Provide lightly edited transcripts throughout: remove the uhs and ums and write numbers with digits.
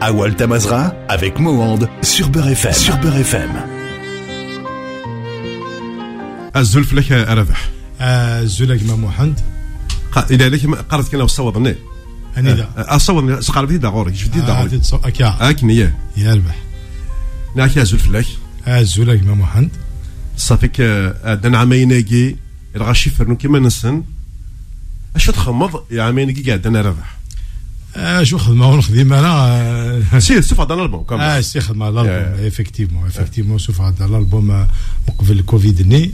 Awal Tamazra avec Mohand sur Beurre FM. Sur Beurre FM. الزلف لك أربح الزلك ما محمد إذا لك قرأت كنا وصوضني أنا ذا أصوضني سقاربتي دا غورك شفتي دا غورك أكيا أكنية يربح ناكي الزلف لك الزلك ما محمد صافيك دان عاميناكي الغاشي فرنو كيما نسن أشو تخمض يا عاميناكي قاعد أنا ربح شو خدمة ونخدم أنا سير سوف هذا الألبوم كامل سي خدمة الألبوم إفكتيفمون سوف هذا الألبوم قبل الكوفيد ني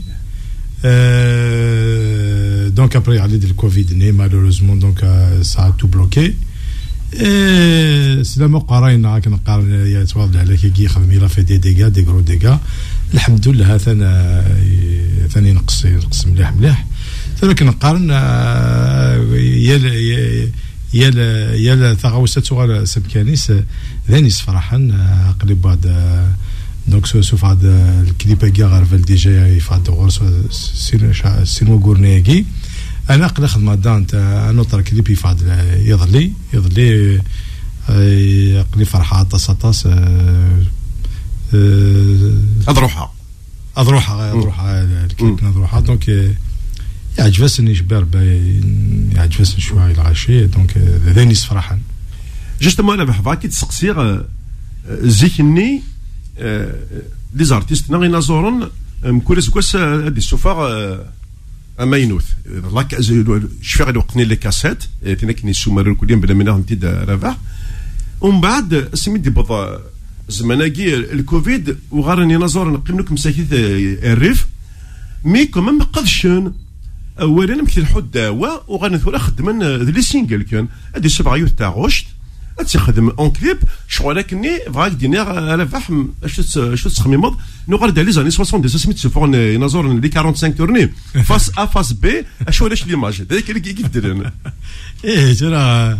donc après il y a le Covid né malheureusement donc ça a tout bloqué c'est la مقارنة كنا قارن يا توضح على كي يخدم إلا في دي ديغا دي غرو ديغا الحمد لله ثاني نقص مليح ولكن نقارن يا ثغوسة صغار سبكانيس ذاني صراحة قريب بعد دونك سوف هذا الكليب كي غارفل ديجا يفاد غورس سينو غورنيكي انا قد خدمه دانت انوطر كليب يفاد يضلي قلي فرحه طاس اضروحها الكليب نضروحها دونك يعجبني جبار يعجبني شويه الغاشي دونك ذاني فرحان جوستومون انا بحفا كي تسقسي زيكني لي زارتيست نغي نزورن مكل سكواس هادي السفار امينوث لاك شفيغ الوقتني لي كاسيت تينا كني سومر كلهم بلا منها انت رافع ومن بعد سميت دي بضا زماناكي الكوفيد وغارني نزور نقيم لكم مساكيت الريف مي كومام قدشن اولا مكث الحد داوا وغنثورا خدمن لي سينجل كان هادي 7 يوث تاع غشت تخدم اون كليب شغل لكني فراك دينار على فحم شو تخميمض نقعد على لي زاني 70 سميت سفون ينظر لي 45 تورني فاس ا فاس بي اشو علاش ليماج هذاك اللي كيف ديرنا ترى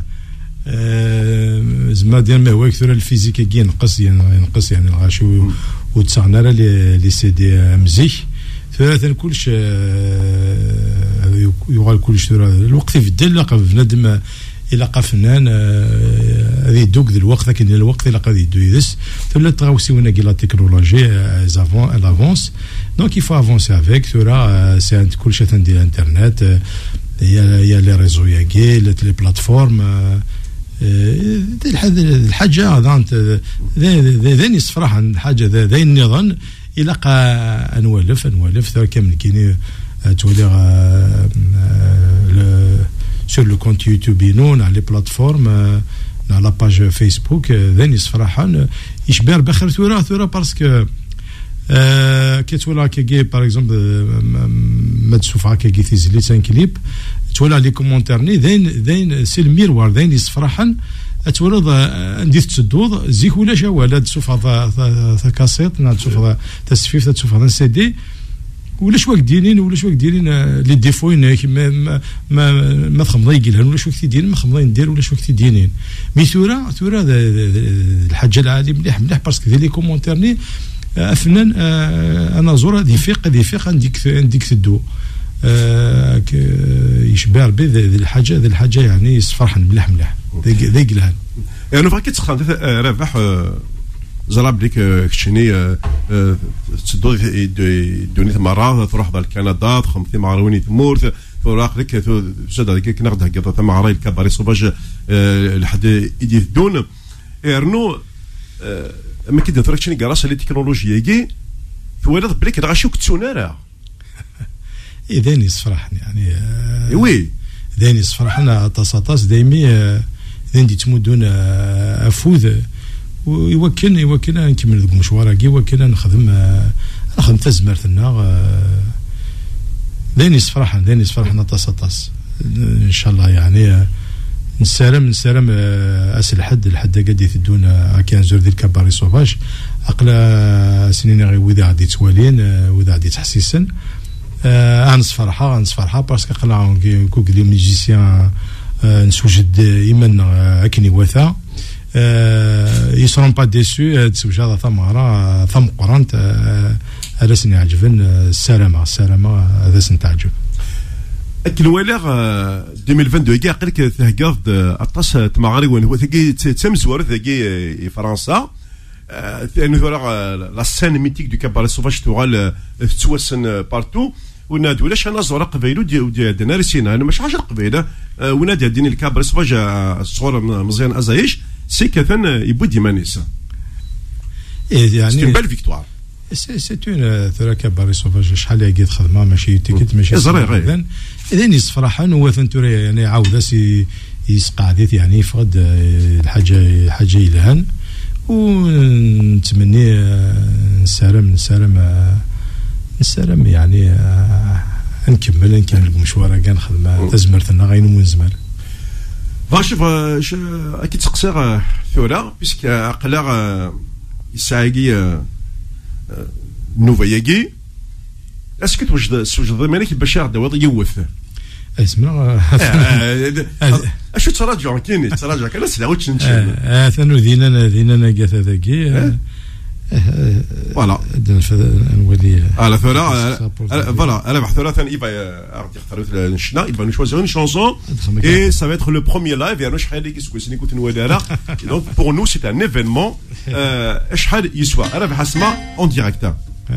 زعما ديال ما هو كثر الفيزيك كي ينقص يعني الغاشي وتسعنا لي سي دي مزيك ثلاثه كلش يغال كلش الوقت يبدل بنادم إلا قفنان هذه دوك ذي الوقت لكن الوقت إلا قد يدو يدس ثم تغاوسيونا كي لا تكنولوجي الافونس دونك يفو افونسي افيك ثورا سي كل شيء ديال الانترنت يا لي ريزو ياكي لي بلاتفورم الحاجه ذاني صراحه الحاجه ذا النظام إلا قا نولف ثورا كامل كيني تولي sur le compte YouTube ينون على les plateformes على la page Facebook ذاني صراحة يشبر بخير ثورة باسكو كي تولى كي باغ اكزومبل ما تشوفها كي تيزلي تان كليب تولى لي كومونتير ذين سي الميروار ذين صراحة تولد ندير تسدود زيك ولا جا ولا تشوف هذا كاسيت تشوف هذا تسفيف تشوف هذا سي دي ولا شواك ديرين لي ديفوين ما خمضي يقولها ولا شواك تيديرين ما خمضي ندير ولا شواك تيديرين مي ثورة الحاجه العالي مليح باسكو لي كومونتيرني افنان انا زور هذه فيق عندك تدو يشبه ربي ذي الحاجه يعني يصفرحن مليح ذيك لها يعني فاكي تسخن ربح زراب ليك كشني تسدو دوني مرة تروح ذا الكندا تخمثي معرويني تمور تروح لك زاد هذيك كناخذ هكذا ثم عراي الكباري صوباج لحد يدي دون ارنو ما كي درك شني كراس لي تكنولوجيا كي ثوالد بليك غاشي كتسونارا اذاني صفرحني يعني وي ذاني صفرحنا طاسطاس دايمي ذندي تمدون افوذ ويوكلني نكمل ذوك المشوار كي وكلنا نخدم تزمرتنا ذاني صفرحنا طاس ان شاء الله يعني نسالم اسل الحد قد يثدون كان زور ذي الكباري صوفاج اقلا سنين غير وذا عدي توالين وذا عدي تحسيسن انس فرحه باسكو قلا كوك دي ميوزيسيان نسوجد ايمن اكني وثا يسرون با ديسو تسوج هذا ثمره ثم قرنت هذا سني عجبن السلامه هذا سنتعجب اكن ولا 2022 كاع قالك تهكاض اطاس تمغري وين هو ثقي تمزور ثقي فرنسا انه لا سين ميتيك دو كاباري سوفاج تورال تتوسن بارتو ونادي ولاش انا زور قبيلو ديال نارسينا انا مش حاجه قبيله ونادي ديني الكاباري سوفاج الصغور مزيان ازايش سي كثن يبو ديمانيس يعني سي بال فيكتوار سي اون ثرا كاباري سوفاج شحال قيت خدمه ماشي تيكت ماشي زريغ اذا يصفرحان هو ثنتوري يعني عاود يسقعديت يعني يفقد الحاجه يلهن ونتمنى نسالم يعني نكمل المشوار كاع نخدم تزمرتنا غينوم ونزمر شوف اكيد تقصير ثورة بيسك عقلا يساعي نوفياكي اسكو توجد مالك بشار دواد يوث اسمع اشو تراجع كاين تراجع كان سلا وتش ثانو دينا قاثا ذاكي فوالا نولي على ثورة فوالا انا بحث ثلاثه يبا عرفت يختاروا نشنا يبا نشوزو une chanson et ça va être le premier live يعني شحال كيسكو سنيكوت نوالي donc pour nous c'est un événement شحال يسوى انا بحسمه en direct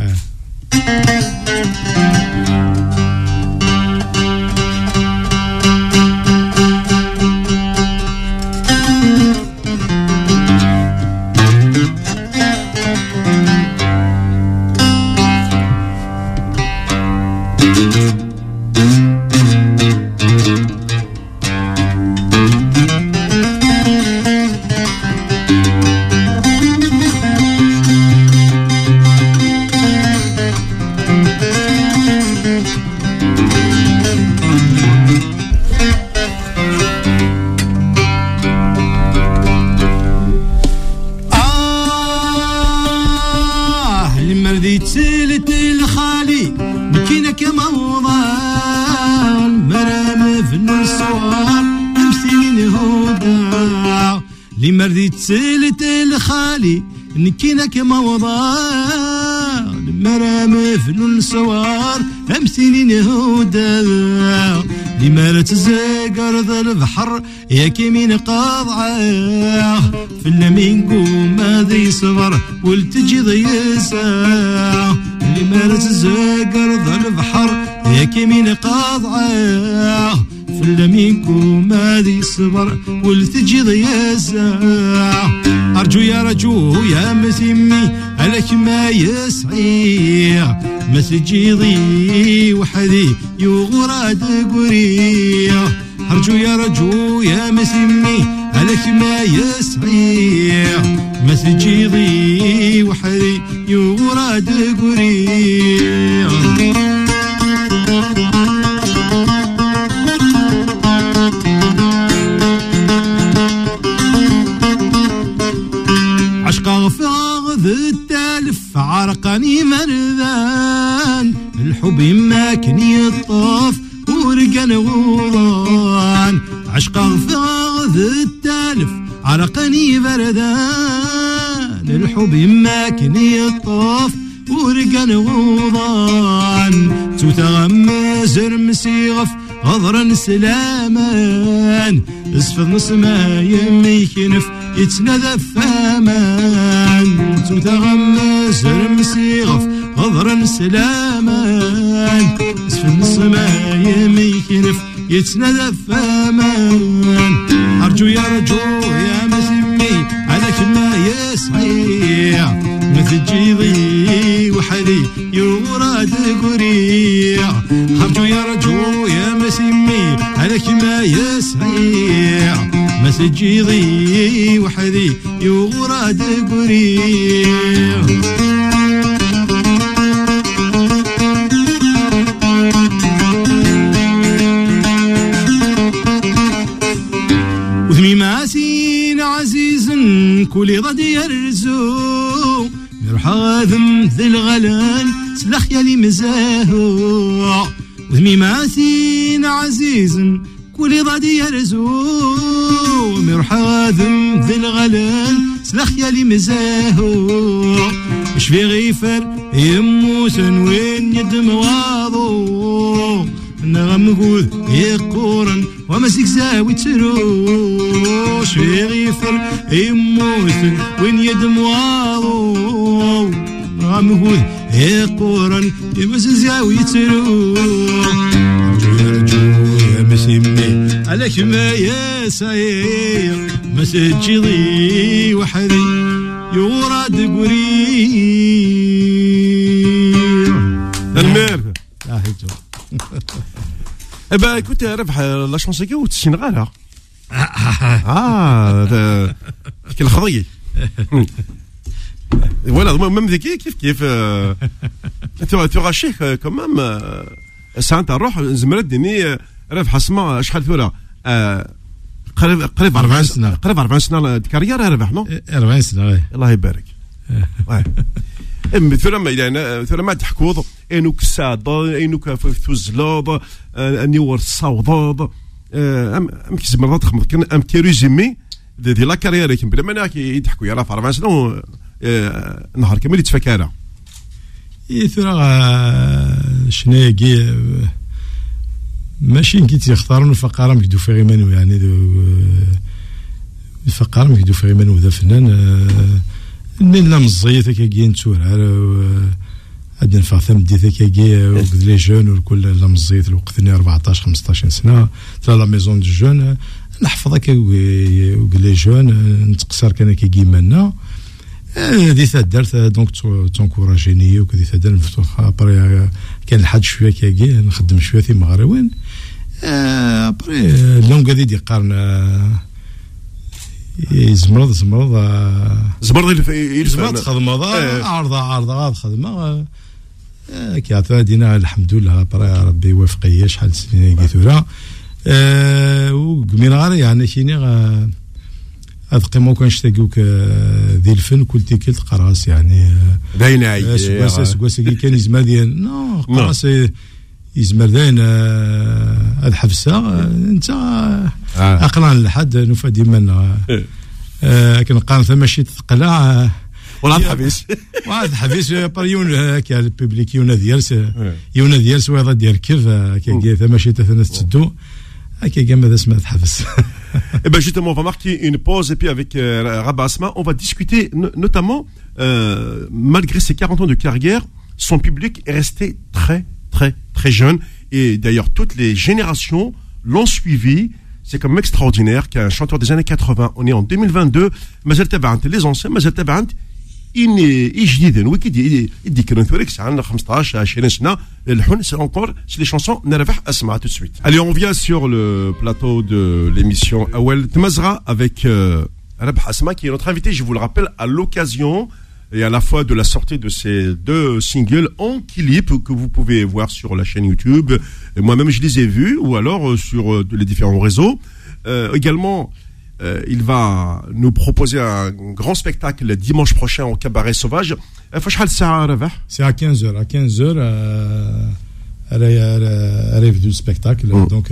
سيلت الخالي نكينا كما وضع مرام في الصوار امسينين هودا لما تزقر ذا البحر يا كيمين قاضعه في اللمينقو ماذي صبر والتجي ضيسا لما تزقر ذا البحر يا كيمين قاضعه في اللمينكو ماذي صبر والتجي ضياسا أرجو يا رجو يا مسمي عليك ما يسعي ما تجي وحدي يغراد قرية أرجو يا رجو يا مسمي عليك ما يسعي ما تجي وحدي يغراد قرية عرقني مرذان الحب يماكن يطاف ورقن غضان عشقا فاغذ التالف عرقني بردان الحب يماكن يطاف ورقن غضان تتغمز رمسيغف غضرا سلامان اسفض نص ما يميكنف يتنذف امان تتغمز رمسيغف غضرا سلامان اسفض نص ما يميكنف يتنذف امان ارجو يا رجو يا مسمي عليك ما يسعي ما تجيضي وحدي يوراد قرية ارجو يا رجو يا مسمي عليك ما يسعي ما تجيضي وحدي يوراد قرية وثمي ماسين عزيز كل ضد يرزو يروح غاذم ذي الغلال سلخ يالي مزاهو وثمي ماسين عزيز كل ضد يرزو يروح غاذم ذي الغلال سلخ يالي مزاهو اش في غيفر يموسن وين يد مواضو نغمقود يقورن وما سيكزاوي تروش يغيثر يموت وين يدمواضو نغمقود يقورن وما سيكزاوي تروش يا مسيمي عليك ما يا ساير ما سجلي وحدي يوراد قرير المير هيتو bah écoute ربح لا شونسي كي وتسينغالا كي الخضي voilà même كيف tu rachètes quand même ساعه نروح زمرت ديني ربح اسمع شحال ثوره قريب 40 سنه قريب 40 سنه كارير ربح نو 40 سنه الله يبارك ثم ما تحكوض انو كساد انو كفوزلوض اني ور الصوض ام كزمر تخمر كان ام كيريزيمي دي لا كارير كي بلا ما يضحكوا يرا في 40 سنه نهار كامل يتفكرها شنو كي ماشي كي تختارون الفقاره مكدو في غيمانو يعني الفقاره مكدو في غيمانو ذا فنان من لا مزيت كي نتور عاد نفع ثم ديت كي وقد لي جون وكل لا مزيت وقتني 14 15 سنه تلا لا ميزون دو جون نحفظك وقد لي جون نتقصر كان كي منا هذه دارت دونك تونكوراجيني وكذا دار مفتوح ابري كان لحد شويه كي نخدم شويه في مغروين ابري لونغ هذه دي قارن زمرض خدمه عارضه خدمه كي عطادينا الحمد لله برا ربي يوفقيه شحال سنين قيتورا ومن يعني شيني هاد قيمه كان نشتاقوك ذي الفن كل تيكل قراص يعني باين عايز سكواس كان يزمر ديال نو قراص يزمر داين هاد حفصه انت اقلان لحد نوفا ديما كنقارن ثما شي تقلع ولا الحبيس واحد الحبيس بريون كي البوبليك يونا ديال سويضه ديال كيف كي ثما شي ثلاث تدو هكا كما هذا اسمه تحبس. Et ben justement, on va marquer une pause et puis avec Rabah Asma, on va discuter notamment, malgré ses 40 ans de carrière, son public est resté très, très, très jeune. Et d'ailleurs, toutes les générations l'ont suivi. C'est quand même extraordinaire qu'un chanteur des années 80, on est en 2022, مازال تبعت les anciens, مازال تبعت جديدين وكي يدي كانوا ثوريك ساعه 15 20 سنه الحن c'est encore c'est les chansons نربح اسمع tout de suite. Allez, on vient sur le plateau de l'émission Awel Tmazra avec Rabah Asma qui est notre invité, je vous le rappelle, à l'occasion et à la fois de la sortie de ces deux singles en clip que vous pouvez voir sur la chaîne YouTube. Et moi-même je les ai vus ou alors sur les différents réseaux. Également il va nous proposer un grand spectacle dimanche prochain au Cabaret Sauvage. C'est à 15h. À 15h, arrive du spectacle. Donc,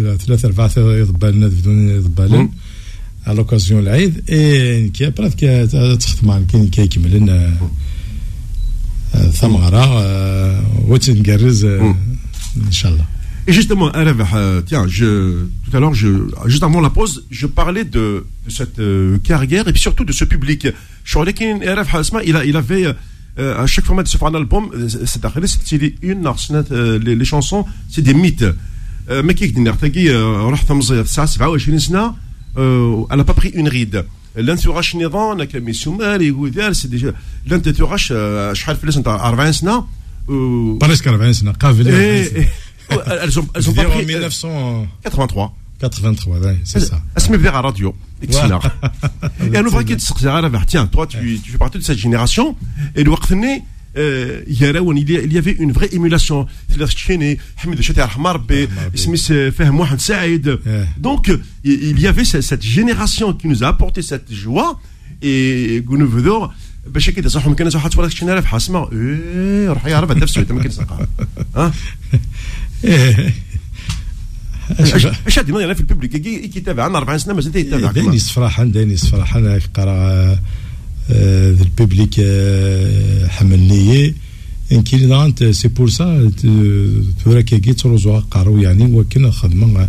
à l'occasion de l'Aïd. Et qui après, qui يكمل لنا ثمرة وتنجرز إن شاء الله. Et justement, tiens, tout à l'heure, juste avant la pause, je parlais de cette carrière et puis surtout de ce public. Il avait, à chaque fois de se faire un album, c'était les chansons, c'est des mythes. Mais qui elle n'a pas pris une ride. l'entourage نظام كمي سومالي وذار c'est déjà l'entourage شحال فلوس نتاع 40 سنه بريسك 40 سنه قابل elles ont pas pris 1983 c'est ça. اسمي بدا على راديو اكسنا et انا فاكر تسقسي على tiens toi tu fais partie de cette génération et الوقت ني il y avait une vraie émulation. Donc il y avait cette génération qui nous a apporté cette joie et Gounouvedor باش كده صح ممكن صح تفرج شي نعرف حاسمه روح يعرف نفسه انت ممكن تسقى ها ايش هادي انا في الببليك كي يتابع عندنا 40 سنه مازال يتابع دانيس فرحان انا قرا ذا الببليك حملني كاين دانت سي بور سا تورا كي تروزو قارو يعني وكنا خدمه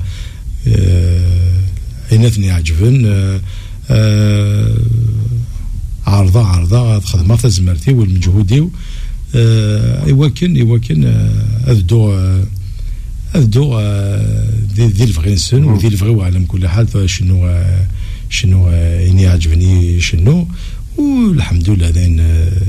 عيناتني عجبن عارضه خدمه تزمرتي والمجهودي يوكن أذدو ذي الفغينسن وذي الفغي على كل حال شنو إني عجبني شنو والحمد لله ذين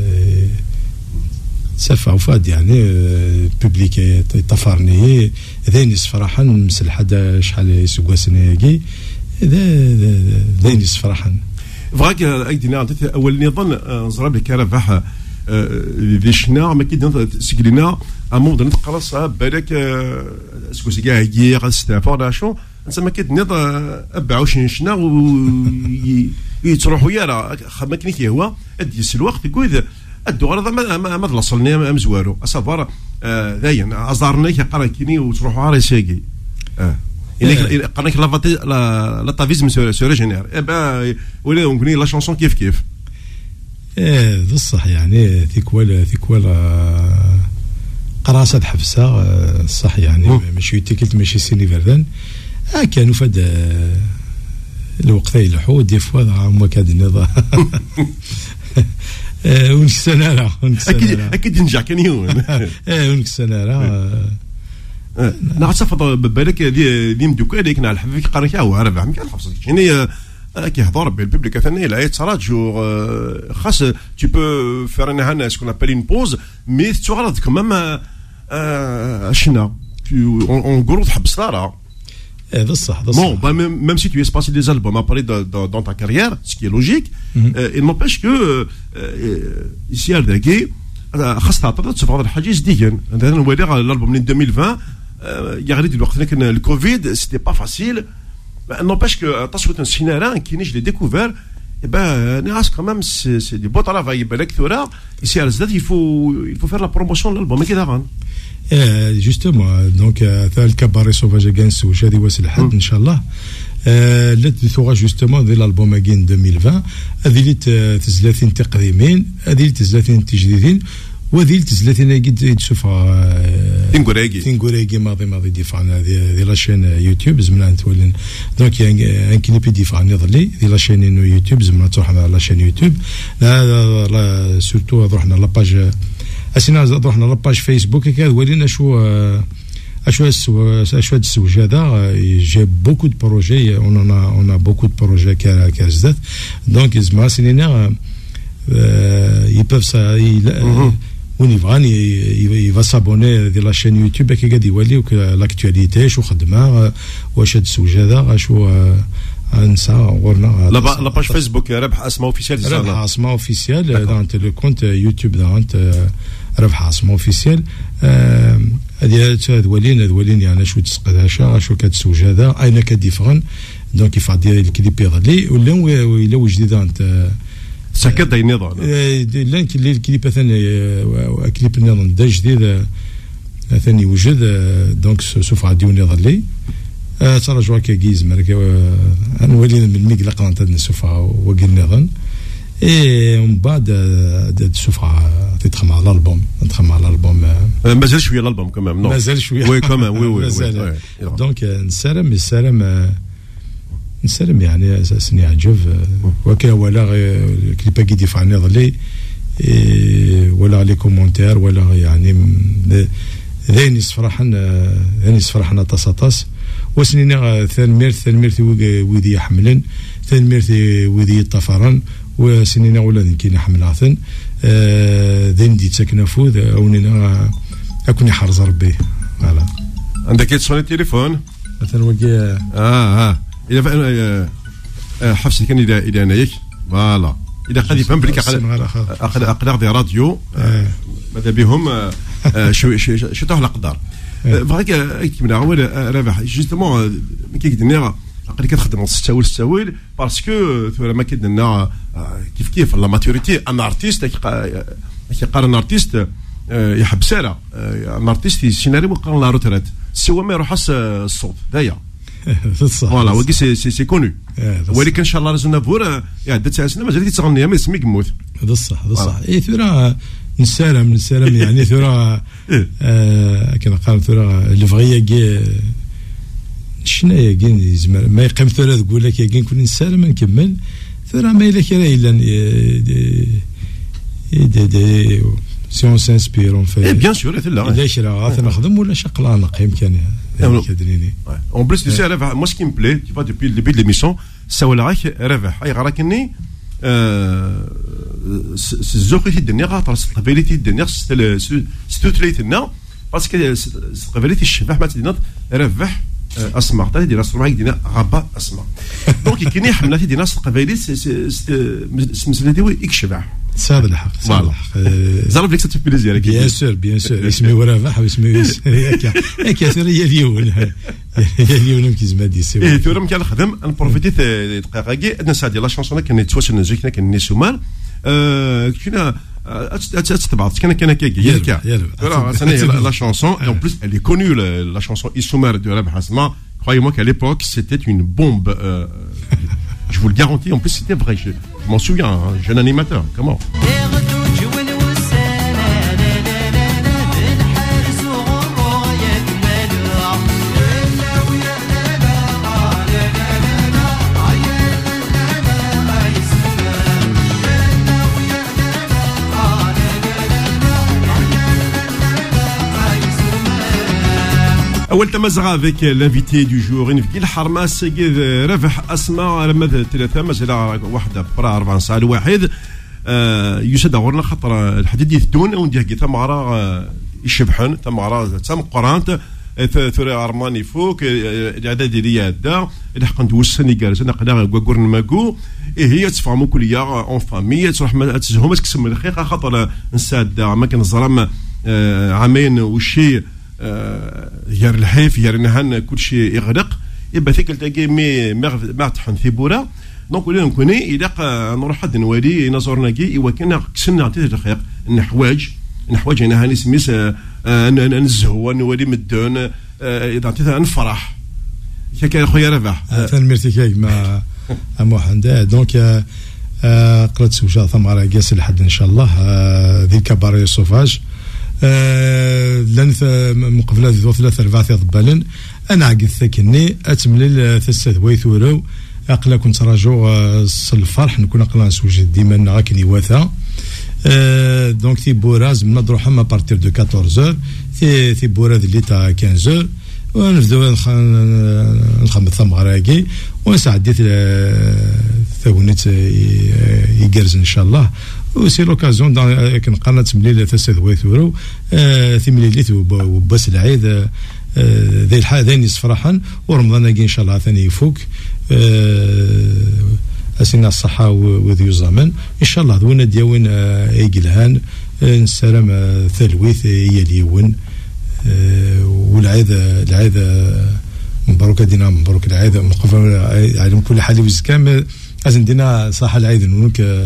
سفا وفاد يعني بوبليك طفرني ذين صراحة مسل حدا شحال يسوى سناكي ذين صراحة فراك أيدينا أول نظام نزرب لك ربح ذي شنا ما كيدنا سكلينا أمود نتقرص بالك سكوسي كاع يغ ستافوراشون انت ما كيدنا 24 شنا ويتروحوا يا ما كنيتي هو اديس الوقت يقول الدوغ ما وصلني مزوارو اصبر داين ازارني كيقرا كيني وتروحوا على ساكي إلا قرنك لا طافيزم سو ريجينير ولا نقولي لا شونسون كيف ذا الصح يعني ثيكوال قراصة حفصة صح يعني ماشي تيكلت ماشي سيني فردان كانوا فد الوقت يلحو دي فوا هما كاد النظام ونكسنا لا اكيد نرجع كان يوم ونكسنا لا نعصفط بالك دي مدوكا اللي كنا الحفيك قرنك هو ربع ما كان حفصك يعني كيهضر بالبوبليك ثاني لا يتراجو خاص tu peux faire ce qu'on appelle une pause mais tu regardes quand même شنا on gros تحبس لا هذا الصح bon même si tu es passé des albums après dans ta carrière ce qui est logique il n'empêche que ici à Dagui خاص تعطى تفضل الحاجز ديجن هذا نولي الالبوم من 2020 يغرد الوقت كان الكوفيد سيتي با فاسيل n'empêche que تصويت السيناريو كي نجي ديكوفير ناس quand même c'est du beau travail بالك ثورا ici à Zad il faut faire la promotion de l'album كده غان justement donc الكباري سوفاج اغانس وجادي واس الحد ان شاء الله التي ثورا justement ديال الالبوم اغين 2020 هذه تزلاتين تقديمين هذه تزلاتين تجديدين وذيل تزلاتين قد تشوفها تنقراقي ماضي ديفعنا ذي لاشين يوتيوب زمنا نتولن دونك ان كليبي ديفعني ظلي ذي لاشين انه يوتيوب زمنا تروحنا على لاشين يوتيوب لا سورتو رحنا لاباج اسينا رحنا لاباج فيسبوك كذا ولينا اشو السوج هذا جي بوكو دو بروجي اون بوكو دو بروجي كازدات دونك زعما سينينا ils peuvent ça il va s'abonner de la chaîne YouTube qui قاعد يولي l'actualité شو خدمه واش هاد السوج هذا شو انسى ورنا لا باج فيسبوك ربح اسماء اوفيسيال ربح اسماء اوفيسيال دانت لو كونت يوتيوب دانت ربح اسماء اوفيسيال هذه ولين يعني شو تسقداشا شو كتسوج هذا اين كديفرن دونك يفادي الكليب يضلي ولا جديد انت سكت داي النظام لان الكليب ثاني كليب النظام دا جديد ثاني وجد دونك سوف غاديو نظلي تراجعوا كيز مركا نولي من المقلق نتاع سوف وقل النظام ومن بعد سوف تدخل على الالبوم مازال شويه الالبوم كمان مازال شويه وي كمان وي دونك نسلم يعني اساسا يعجب وكا ولا كليبا كي ديفعني ظلي ولا لي كومونتير ولا يعني ذاني صفرحنا طاس وسنينا ثانميرث ويدي يحملن ثانميرث ويدي طفران وسنينا ولا كاين حملاثن ذين دي تكنفوذ اونينا اكون يحرز ربي فوالا عندك يتصل التليفون مثلا وكي إذا حفص كان إذا نايك فوالا إذا قد يفهم بليك أقدار دي راديو ماذا بهم شو تاع الأقدار فهاك من أول رابح جوستومون كي قلنا قد كتخدم تستاول باسكو ما كدنا كيف لا ماتوريتي ان ارتيست كيقرا ان ارتيست يحبسها ان ارتيست سيناريو قرا لا روتريت سوا ما يروح الصوت دايا فوالا وكي سي كونو. ولكن ان شاء الله رزنافور يعدى 9 سنين مازال تيتغني ما يسميك موت. هذا الصح هذا الصح. اي ثورة نسالم يعني ثورة كنقال ثورة الفغيه كي شناهي كي زعما ما يقيم ثورة تقول لك كي نكون نسالم نكمل ثورة ما الا كرا الا si on s'inspire on fait. Bien sûr, إذا شرا نخدم ولا شقلا نقيم كان كدريني. En plus tu sais Ravah, moi ce qui me plaît, tu vois depuis le début de l'émission, ça ولا Ravah, ay غراكني الزوقيتي الدنيا غاطر قبيلتي الدنيا ستوتليتنا باسكو قبيلتي الشبح ما تدينا ربح اسمع تاع دينا صرمعك دينا غابا اسمع دونك كاين حملات دينا قبيلي سمسلتي يكشبح صاد الحق صاد الحق زعما بليك ساتو بليزير بيان سور اسمي ورافح واسمي هكا هي اليوم كيزما ديسي اي ثورم كان نخدم نبروفيتي دقيقه نسى ديال لا شونسون كان نتواصل نزيك كان نسومال كنا تبعت كان كاكي ياك la chanson et en plus elle est connue la chanson Issoumar de Rabah Asma. Croyez-moi qu'à l'époque c'était une bombe, je vous le garantis, en plus c'était vrai, je m'en souviens, jeune animateur, comment. أول تمازغة avec l'invité du jour نفكي الحرماس ربح أسماء لما ثلاثة مازال واحدة برا 4 ساعة الواحد يسد غورنا خاطر الحديد يثدون ونديه كي تمغرا يشبحن تمغرا تم قرانت ثوري أرماني فوق العدد ديالي هذا الحق ندوسني جالس أنا قلنا كوكورن ماكو هي تفهموا كليا اون فامي تروح ما تزهو ما تكسم الخيقة خاطر نساد ما كان الظلام عامين وشي يار الحيف يار نهان كل شيء يغرق يبقى ثيك تلاقي ما تحن ثيبورا دونك ولا نكوني اذا نروح حد نوالي نزورنا كي وكنا كسنا عطيت الخيق نحواج انا هاني سميس نزهو نوالي مدون اذا عطيت نفرح كان خويا ربح تنمرتي كيك مع محمد دونك قرات سوجا ثمره قاس لحد ان شاء الله ذي كباري صوفاج لان مقبله ذو 3-4 ضبالن انا عقد ثكني اتملل ثلاث ويثورو اقلا كنت راجو الفرح نكون اقلا نسوج ديما راكني واثا دونك تي بوراز من نروح ما بارتير دو 14 تي بوراز اللي تاع 15 ونبداو نخمم ثم غراكي ونسعديت ثونت يجرز ان شاء الله وسي لوكازيون كان قرنا تمليل ثلاث ويثورو ثمليليت وباس العيد ذي الحال نصف فرحا ورمضان ان شاء الله ثاني يفوك اسينا الصحه وذي الزمن ان شاء الله ذونا دياون ايقلهان نسلم ثلويث هي اليون والعيد مبروك دينا مبروك العيد مقفل على كل حال وزكام لازم دينا صح العيد نونك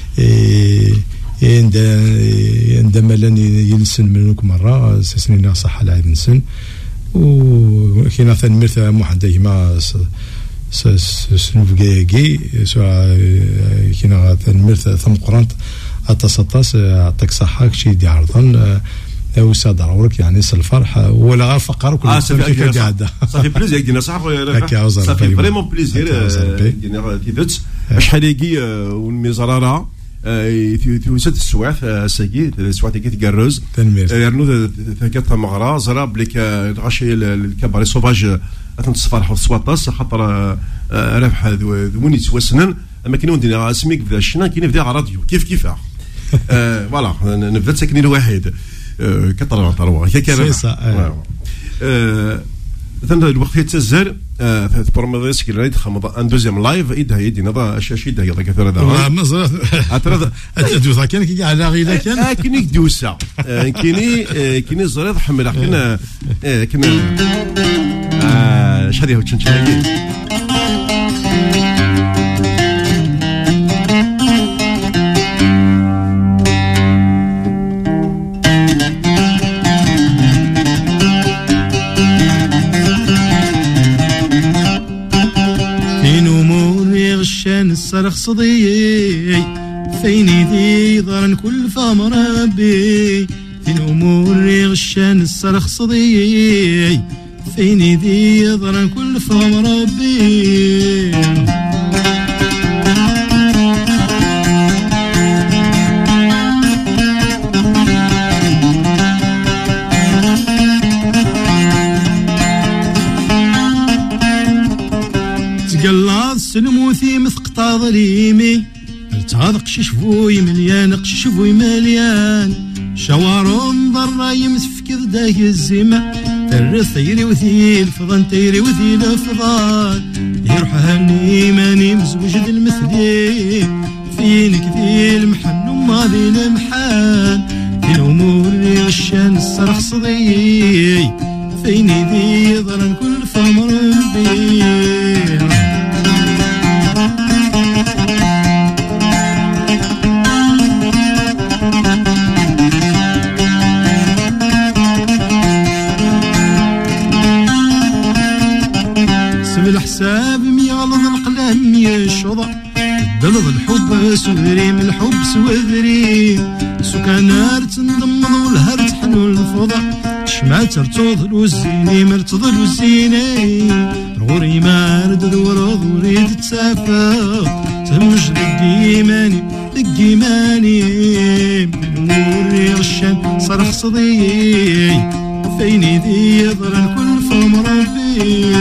عندما لن ينسن منك مرة سنين صح العيد نسن وكينا ثاني مرثى محدي ما سنوف جاي سواء كينا ثاني مرثى ثم قرانت أتصطاس أعطيك صحة شي دي عرضا او ضرورك يعني الفرح ولا فقر كل شيء قاعده صافي بليزير دينا صح صافي فريمون بليزير دينا تيدت شحال يجي والمزراره توسد السواث ساكي السواث كي تقرز يرنو ثقت مغرا زراب لك غاشي الكباري سوفاج تنصفر 17 خاطر ربح ذوني توسنن اما كاين ندير اسميك في الشنا كاين في راديو كيف فوالا نبدا ساكنين واحد كطر طروا هكا كان مثلا الوقت يتزر في بروميس كي رايد خمض ان دوزيام لايف ايدها يدي نضا اشاشي ده يضا كثر هذا مزرعه اتدوسا كان كي على غيلا كان كيني دوسا كيني زريض حمل كنا شادي هو تشنشاي صديي فين يدي ضرن كل فم ربي في الأمور غشان الصرخ صديي فين يدي ضرن كل فم ربي تقلع السلموثي مثقطع ظليمي ارتهض قشي شفوي مليان قشي شفوي مليان شوارون ضرا يمسفك ذداك الزيمة الرث يري وثي الفضان تيري وثي الفضان يروح هني ماني مزوجد المثلي فينك ذي المحن وما ذي المحان في الأمور غشان الصرخ صديي فيني ذي ضرن كل فمر بيه الحساب ميغلظ القلم يشوض دلظ الحب سوذري من الحب سوذري سكانار تنضمض والهر تحلو الفضا شمعت رتوض الوزيني مرتض الوزيني غوري مارد ورض وريد تسافر تمش دقيماني من وري غشان صرخ صديي فيني ذي يضرن كل فم ربي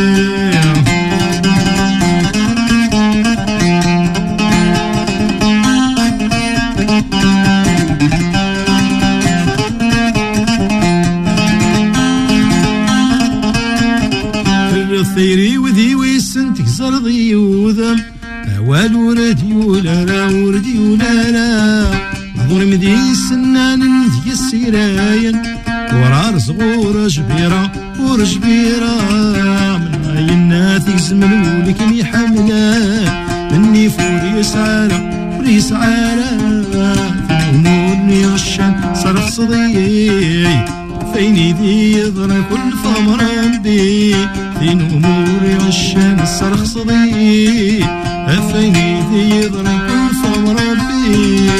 الثيري وذي ويسن تكسر ضي وذم أوال وردي ولا لا وردي ولا لا نظر مذي السنان نذي السراين ورار صغور جبيرة ورجبيرة من هاي الناس يزمن ولكن يحملا مني فوري سعالة فوري سعالة في الأمور غشان صرخ صديي فين يدي يضرن كل فمر بي فين أموري غشان الصرخ صديي فين يدي يضرن كل فمر بي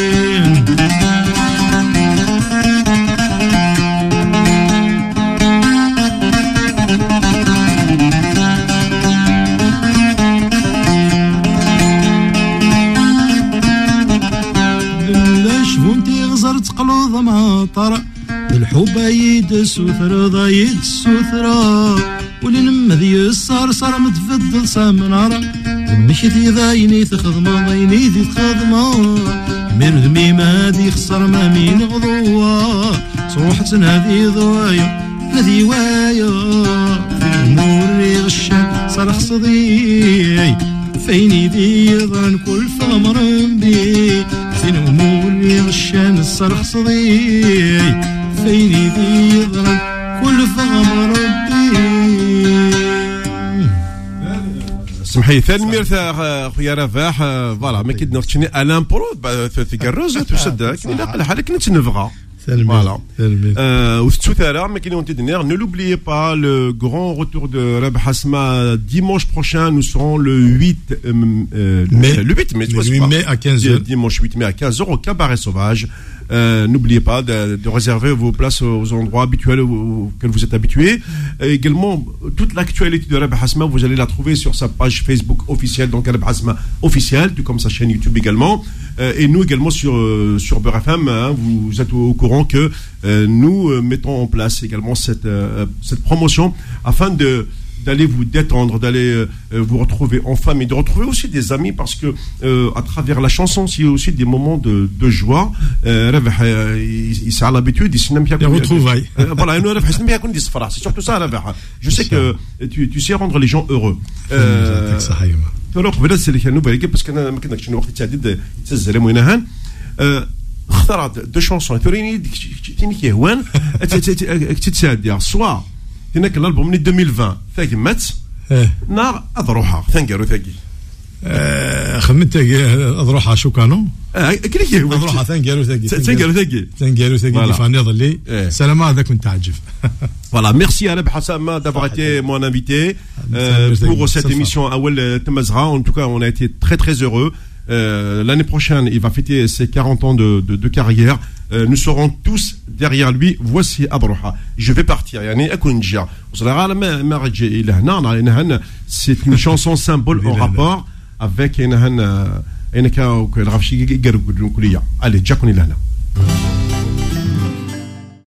تقلوض مطر بالحب يد سوثرة ضايد السوثرة ولنمذي الصار صار متفضل سامنارة مشيتي ضايني تخدمة ضايني ذي تخدمة مرذمي ما دي خسر ما مين غضوة صروحة هذي ضوايا هذي وايا في الأمور غشان صرخ صديي فين يدي يضرن كل ثمر بي فين أمور غشان الصرخ صديي فين يدي يضرن كل ثمر بي سمحي ثاني ميرثا خويا رفاح فوالا ما كيدنا تشني الان برو تكرز تسد كي لا حالك نتنفغا voilà. Ne l'oubliez pas, le grand retour de Reb Hasma dimanche prochain. Nous serons le 8 mai à 15h. Dimanche 8 mai à 15h au Cabaret Sauvage. N'oubliez pas de réserver vos places aux endroits habituels auxquels vous êtes habitués. Également, toute l'actualité de Reb Hasma, vous allez la trouver sur sa page Facebook officielle, donc Reb Hasma officielle, tout comme sa chaîne YouTube également. Et nous également sur Beurre FM, hein, vous êtes au courant que nous mettons en place également cette promotion afin d'aller vous détendre, d'aller vous retrouver en famille, de retrouver aussi des amis, parce que à travers la chanson, c'est aussi des moments de joie. Il s'est à l'habitude, il s'est des retrouvailles. Voilà, c'est surtout ça. Je sais que tu sais rendre les gens heureux. قبل السلكه بالك باسكو انا ما كناش وقت تعديد تسزل وينهان اخترت دو شونسون ثوريني تيني كيهوان تتساديا سوا تيناك الالبوم من 2020 ثاك مات نار اضروحها ثانكارو ثاكي خمنت اضروحها شو كانوا كلي كيهوان اضروحها ثانكارو ثاكي فاني ظلي سلام هذاك كنت عجب. Voilà, merci à Reb Hasma d'avoir été mon invité pour cette émission Awel Temazra. En tout cas, on a été très très heureux. L'année prochaine, il va fêter ses 40 ans de carrière. Nous serons tous derrière lui. Voici Abroha. Je vais partir. C'est une chanson symbole en rapport avec Allez, Jack, on est là.